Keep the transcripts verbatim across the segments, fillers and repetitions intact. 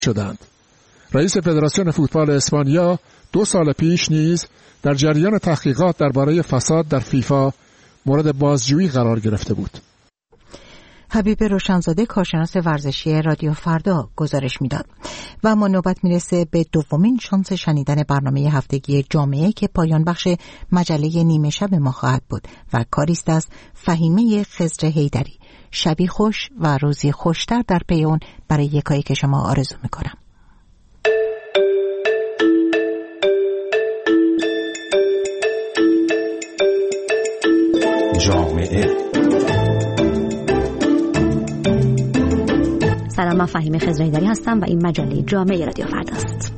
شدند. رئیس فدراسیون فوتبال اسپانیا دو سال پیش نیز در جریان تحقیقات درباره فساد در فیفا مورد بازجویی قرار گرفته بود. حبیب روشنزاده کارشناس ورزشی رادیو فردا گزارش میداد. و ما نوبت میرسه به دومین شانس شنیدن برنامه هفتگی جامعه که پایان بخش مجله نیمه شب ما خواهد بود و کاریست از فهیمه خضر حیدری. شبی خوش و روزی خوشتر در پی اون برای یکایی که شما آرزو میکنم. جامعه. سلام، من فهیمه خضر حیدری هستم و این مجله جامعه رادیو فرداست.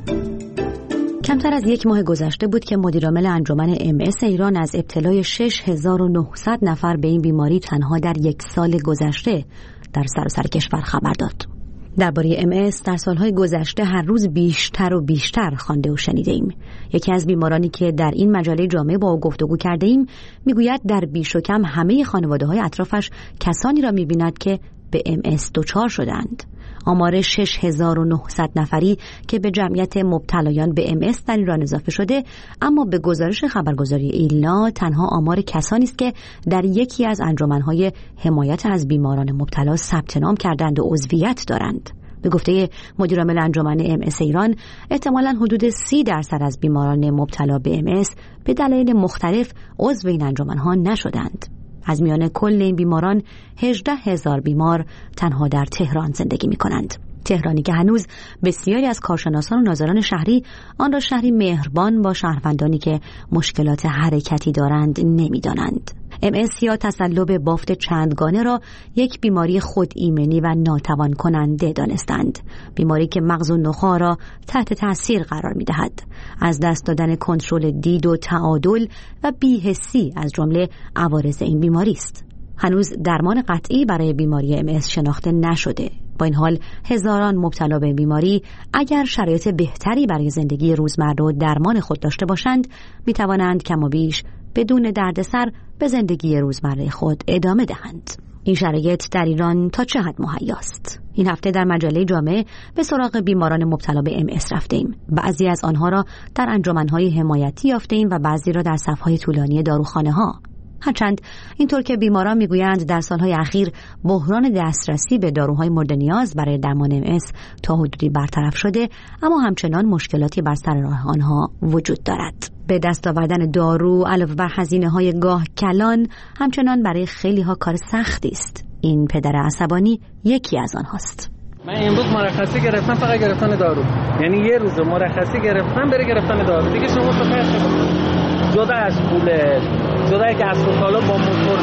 کمتر از یک ماه گذشته بود که مدیرعامل انجمن ام اس ایران از ابتلای شش هزار و نهصد نفر به این بیماری تنها در یک سال گذشته در سراسر کشور خبر داد. درباره ام اس در سالهای گذشته هر روز بیشتر و بیشتر خوانده و شنیده ایم. یکی از بیمارانی که در این مجله جامعه با او گفتگو کرده ایم میگوید در بیش و کم همه خانواده‌های اطرافش کسانی را می‌بیند که به ام اس دچار شدند. آمار شش هزار و نهصد نفری که به جمعیت مبتلایان به ام اس در ایران اضافه شده، اما به گزارش خبرگزاری ایلنا تنها آمار کسانی است که در یکی از انجمن‌های حمایت از بیماران مبتلا ثبت نام کردند و عضویت دارند. به گفته مدیرعامل انجمن ام اس ایران، احتمالاً حدود سی درصد از بیماران مبتلا به ام اس به دلایل مختلف عضو این انجمن‌ها نشدند. از میان کل این بیماران هجده هزار بیمار تنها در تهران زندگی می کنند. تهرانی که هنوز بسیاری از کارشناسان و ناظران شهری آن را شهری مهربان با شهروندانی که مشکلات حرکتی دارند نمی دانند. ام اس یا تصلب بافت چندگانه را یک بیماری خود ایمنی و ناتوان کننده دانستند. بیماری که مغز و نخاع را تحت تاثیر قرار می دهد. از دست دادن کنترل دید و تعادل و بی‌حسی از جمله عوارض این بیماری است. هنوز درمان قطعی برای بیماری ام اس شناخته نشده. با این حال هزاران مبتلا به بیماری اگر شرایط بهتری برای زندگی روزمره و درمان خود داشته باشند می توانند کم و بیش بدون دردسر به زندگی روزمره خود ادامه دهند. این شرایط در ایران تا چه حد مهیاست؟ این هفته در مجله جامعه به سراغ بیماران مبتلا به ام اس رفتیم. بعضی از آنها را در انجمن‌های حمایتی یافتیم و بعضی را در صف‌های طولانی داروخانه‌ها. هرچند اینطور که بیماران میگویند در سالهای اخیر بحران دسترسی به داروهای مورد نیاز برای درمان ام اس تا حدودی برطرف شده، اما همچنان مشکلاتی بر سر راه آنها وجود دارد. به دست آوردن دارو علاوه بر هزینه‌های گاه کلان همچنان برای خیلی ها کار سختی است. این پدر عصبانی یکی از آنهاست. من امروز مرخصی گرفتم، فقط گرفتن دارو. یعنی یه روز مرخصی گرفتم برای گرفتن دارو. دیگه شما تو جدا از پول جدایی که از سوکالا با موتور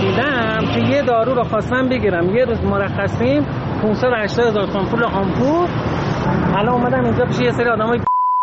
خریدم که یه دارو رو خواستم بگیرم، یه روز مرخصیم پانصد و هشتاد هزار تومان پول آمپول. حالا اومدم اینجا پیش یه سری آدمای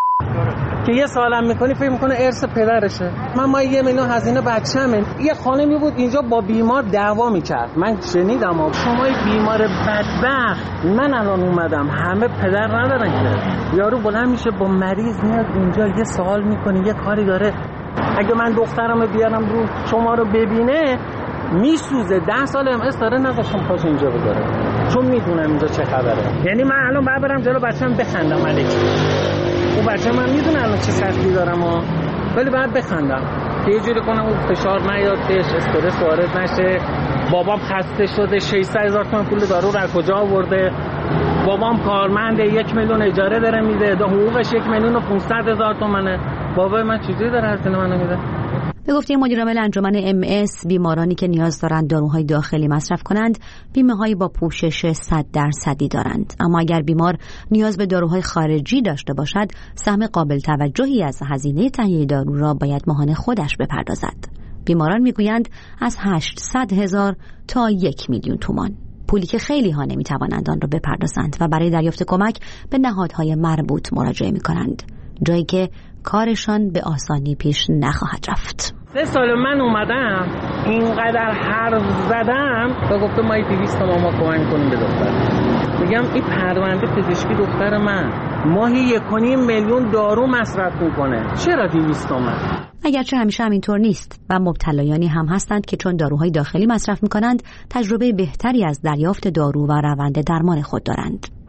که یه سالم میکنی فکر میکنه ارث پدرشه. من ما یه میلیون هزینه بچه‌مه. یه خانمی بود اینجا با بیمار دعوا میکرد، من شنیدم شما بیمار بدبخت. من الان اومدم همه پدر ندارن که یارو بلند میشه با مریض میاد اینجا یه سوال میکنه، یه کاری داره. اگه من دخترم بیارم رو شما رو ببینه میسوزه. ده سال ام اس داره نذاشتم پاش اینجا بذاره چون میدونم اینجا چه خبره. یعنی من الان باید برم جلو بچه‌م بخندم علیک. اون بچه من میدونه الان چه سختی دارم ها، ولی باید بخندم که یه جوری کنم اون فشار نیاد بهش، استرس وارد نشه. بابام خسته شده، ششصد هزار تومان پول دارو رو از کجا آورده؟ بابام کارمنده، یک میلیون اجاره داره میده، حقوقش یک میلیون و پانصد هزار تومنه. بابای من چجوری داره هزینه منو میده؟ به گفته مدیرعامل انجمن ام اس، بیمارانی که نیاز دارند داروهای داخلی مصرف کنند بیمه‌هایی با پوشش صد درصدی دارند، اما اگر بیمار نیاز به داروهای خارجی داشته باشد سهم قابل توجهی از هزینه تهیه دارو را باید ماهانه خودش بپردازد. بیماران میگویند از هشتصد هزار تا یک میلیون تومان، پولی که خیلی ها نمیتوانند آن را بپردازند و برای دریافت کمک به نهادهای مربوط مراجعه میکنند، جایی که کارشان به آسانی پیش نخواهد رفت. سه سال من اومدم اینقدر حرف زدم و گفتم ما دویست تومن ما کمک کنیم به دختر. میگم این پرونده پزشکی دختر من ماهی یک و نیم میلیون دارو مصرف میکنه، چرا دویست تومن؟ اگرچه همیشه همینطور نیست و مبتلایانی هم هستند که چون داروهای داخلی مصرف میکنند تجربه بهتری از دریافت دارو و روند درمان خود دارند.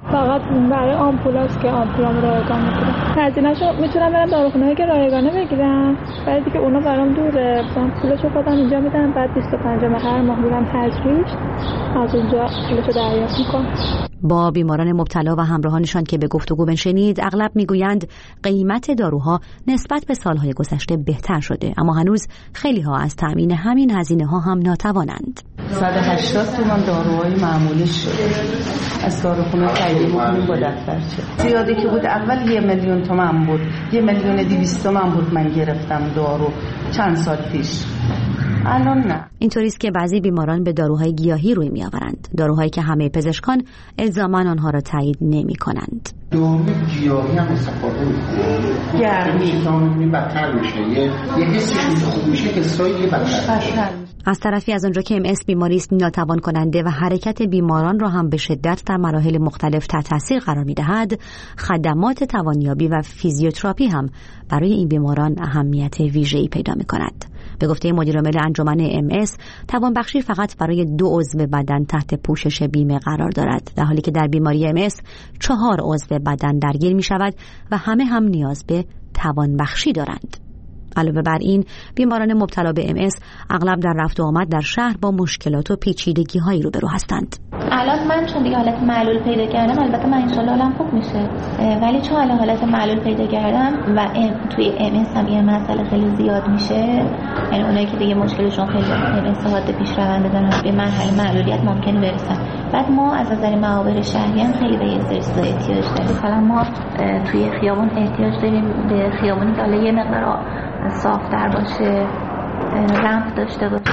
فقط برای آمپولاست که آمپولام رایگان میگیرم. هزینه‌شو میتونم برم داروخونه‌ای که رایگانه بگیرم، ولی دیگه اونا برام دوره. من پولشو خودم اینجا میدم، بعد بیست و پنج هر ماه میرم تجریش، از اونجا پولشو دریافت میکنم. با بیماران مبتلا و همراهانشان که به گفتگو بنشینید، اغلب میگویند قیمت داروها نسبت به سالهای گذشته بهتر شده، اما هنوز خیلی ها از تأمین همین هزینه ها هم ناتوانند. صد و هشتاد تومان داروهای معمولی شده، از داروخونه خیلی میکنیم با دفترچه. زیادی که بود اول یه میلیون تومان بود، یه میلیون دویست تومان بود من گرفتم دارو چند سال پیش. الان نه. اینطوریست که بعضی بیماران به داروهای گیاهی روی میآورند، داروهایی که همه پزشکان الزاما آنها را تایید نمی کنند. داروی گیاهی هم استفاده می‌کنند. گرمی می‌بینیم بدتر میشه، یه یه حسی خوب میشه که سایه بدتر. از طرفی از اونجا که ام اس بیماری است ناتوان کننده و حرکت بیماران را هم به شدت در مراحل مختلف تحت تاثیر قرار می‌دهد، خدمات توانیابی و فیزیوتراپی هم برای این بیماران اهمیت ویژه‌ای پیدا می‌کند. به گفته مدیرعامل انجمن ام اس، توانبخشی فقط برای دو عضو بدن تحت پوشش بیمه قرار دارد، در حالی که در بیماری ام اس چهار عضو بدن درگیر می شود و همه هم نیاز به توانبخشی دارند. علاوه بر این، بیماران مبتلا به ام اس اغلب در رفت و آمد در شهر با مشکلات و پیچیدگی هایی روبرو هستند. الان من چون دیگه حالت معلول پیدا کردم، البته من انشالله حالم خوب میشه، ولی چون الان حالت معلول پیدا کردم و ام توی ام اس هم این مسئله خیلی زیاد میشه، یعنی اونایی که دیگه مشکلشون خیلی ام اس حاد پیش رونده دارن به مرحله معلولیت ممکنه برسن. بعد ما از نظر معابر شهری هم خیلی به یه سری چیزا احتیاج داریم. مثلا ما توی خیابون احتیاج داریم به خیابونی که حالا یه مقدار صاف‌تر باشه، رمپ داشته باشه،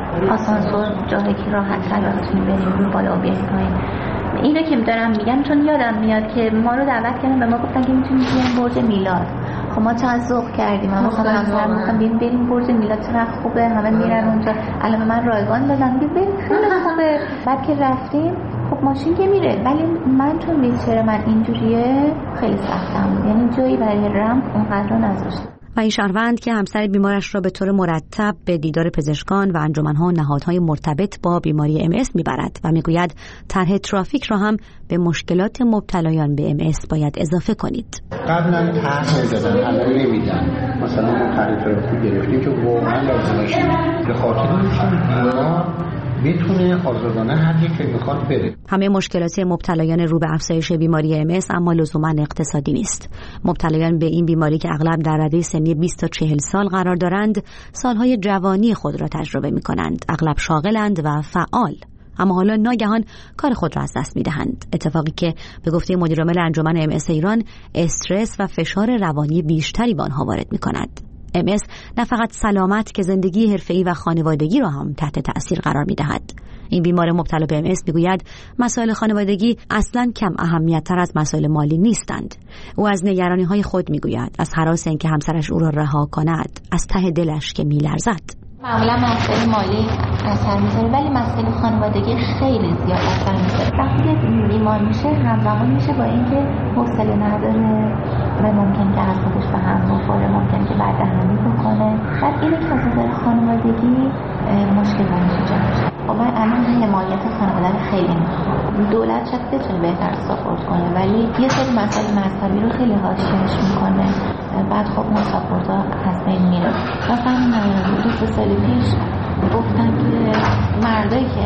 آسانسور جایی که راحت تر بتونیم بریم بالا و بیاییم پایین. اینو که دارم میگم چون یادم میاد که ما رو دعوت کردن، به ما گفتن که میتونیم بریم برج میلاد. خب ما چند ذوق کردیم، ما مثلا همسر گفتم بریم بریم برج میلاد، چقدر خوبه، همه میرن اونجا. الان من رایگان دادم که بریم، خیلی خوبه. بعد که رفتیم خب ماشین که میره، ولی من چون ویلچر من اینجوریه خیلی سختم، یعنی جایی برای رمپ اونقدر نذاشتم. و این شهروند که همسر بیمارش را به طور مرتب به دیدار پزشکان و انجمن‌ها و نهادهای مرتبط با بیماری ام اس میبرد و میگوید طرح ترافیک را هم به مشکلات مبتلایان به ام اس باید اضافه کنید. قبلا طرح می‌دادن، الان نمیدن. مثلا ما طرح ترافیک گرفتیم که واقعا لازمشه به خاطر اینکه بیمار میتونه آزادانه هر یک که میخواد بره. همه مشکلات مبتلایان رو به افزایش بیماری ام اس اما لزوما اقتصادی نیست. مبتلایان به این بیماری که اغلب در رده سنی بیست تا چهل سال قرار دارند، سالهای جوانی خود را تجربه میکنند، اغلب شاغلند و فعال، اما حالا ناگهان کار خود را از دست میدهند. اتفاقی که به گفته مدیرعامل انجمن ام اس ایران استرس و فشار روانی بیشتری به آنها وارد میکند. ام اس نه فقط سلامت که زندگی حرفه‌ای و خانوادگی را هم تحت تأثیر قرار می‌دهد. این بیمار مبتلا به ام اس میگوید مسائل خانوادگی اصلاً کم اهمیت‌تر از مسائل مالی نیستند. او از نگرانی‌های خود میگوید، از هراس اینکه همسرش او را رها کند، از ته دلش که میلرزد. معمولا مسائل مالی اثر میذاره، ولی مسائل خانوادگی خیلی زیاد اثر میذاره. وقتی بیمار میشه همزمان میشه با اینکه حوصله نداره و ممکن که از خودش به هم بخوره، ممکن که بددهنی بکنه. بعد اینه که از نظر خانوادگی مشکل میشه جمعش. خب من الان حمایت خانواده خیلی میخوام. دولت شاید بتونه بهتر ساپورت کنه، ولی یه سری مسائل مذهبی رو خیلی حاشیه‌اش میکنه. بعد خب ما ساپورتا از بین میره. مثلا دو سه سال پیش گفتن که مردایی که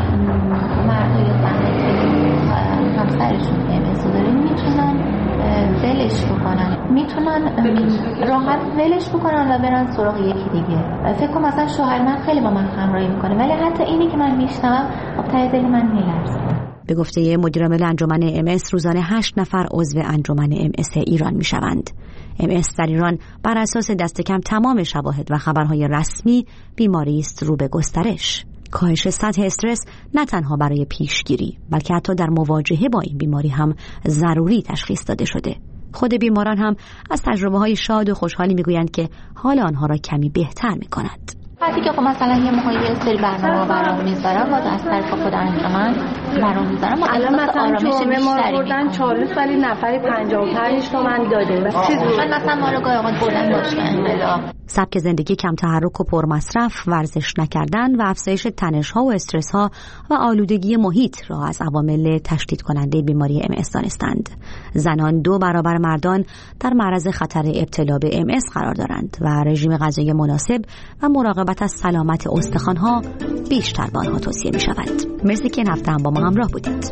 مردای زنایی که همسرشون ام اس داره میتونن ولش بکنن، میتونن راحت ولش بکنن و برن سراغ یکی دیگه. فکر کنم مثلا شوهر من خیلی با من همراهی میکنه، ولی حتی اینی که من میشنوم ته دل من میلرزه. به گفته مدیرعامل انجمن ام اس روزانه هشت نفر عضو انجمن ام اس ایران میشوند. ام اس در ایران بر اساس دست کم تمام شواهد و خبرهای رسمی بیماری است رو به گسترش. کاهش سطح استرس نه تنها برای پیشگیری بلکه حتی در مواجهه با این بیماری هم ضروری تشخیص داده شده. خود بیماران هم از تجربه های شاد و خوشحالی میگویند که حال آنها را کمی بهتر میکند. وقتی که خب مثلا یه ماهی یه سری برنامه برام میذارم باز از طرف خود انجمن برام میذارم الان مثلا جمعه ما بردن چالش ولی نفری پنجاه و پنج تومن دادیم من مثلا ما رو گاهی اوقات بردن باشگاه انقلاب. سبک زندگی کم تحرک و پرمصرف، ورزش نکردن و افزایش تنش‌ها و استرس‌ها و آلودگی محیط را از عوامل تشدید کننده بیماری ام اس دانستند. زنان دو برابر مردان در معرض خطر ابتلا به ام اس قرار دارند و رژیم غذایی مناسب و مراقبت از سلامت استخوان‌ها بیشتر به آنها توصیه می‌شود. مرسی که این هفته هم با ما همراه بودید.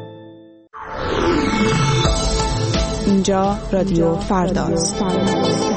اینجا رادیو فرداست.